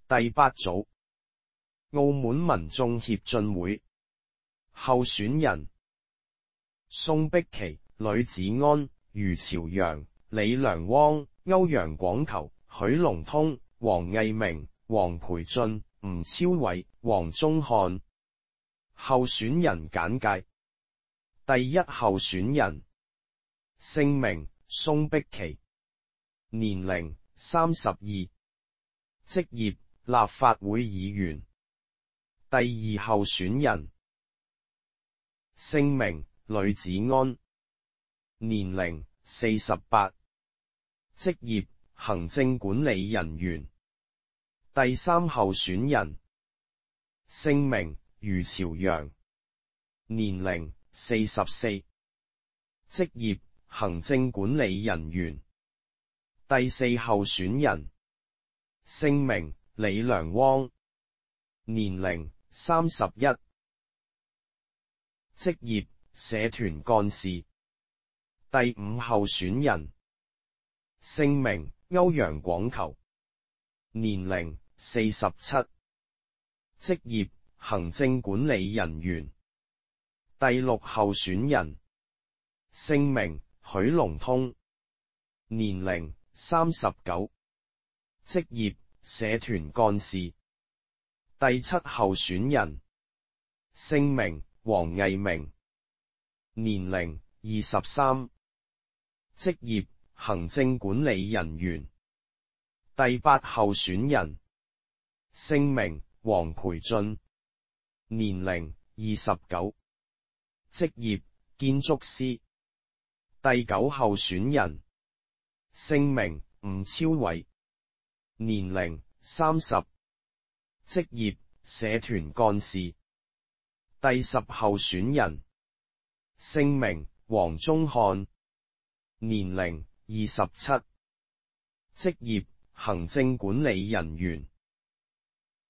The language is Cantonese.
第八組，澳門民眾協進會候選人：宋碧琪、呂子安、余朝陽、李良汪、歐陽廣球、許龍通、黃毅明、黃培俊、吳超偉、黃宗漢。候選人簡介：第一候選人，姓名：宋碧琪，年齡32，職業：立法會議員。第二候選人，姓名：呂子安，年齡48，職業：行政管理人員。第三候選人，姓名：余朝陽，年齡44，職業：行政管理人員。第四候選人，姓名：李良汪，年齡31，職業：社團幹事。第五候選人，姓名：歐陽廣球，年齡47，職業：行政管理人員。第六候選人，姓名：許龍通，年齡39，職業：社團幹事。第七候選人，姓名：黃毅明，年齡23，職業：行政管理人員。第八候選人，姓名：黃培俊，年齡29，職業：建築師。第九候選人，姓名：吳超偉，年齡30，職業：社團幹事。第十候選人，姓名：黃宗漢，年齡27，職業：行政管理人員。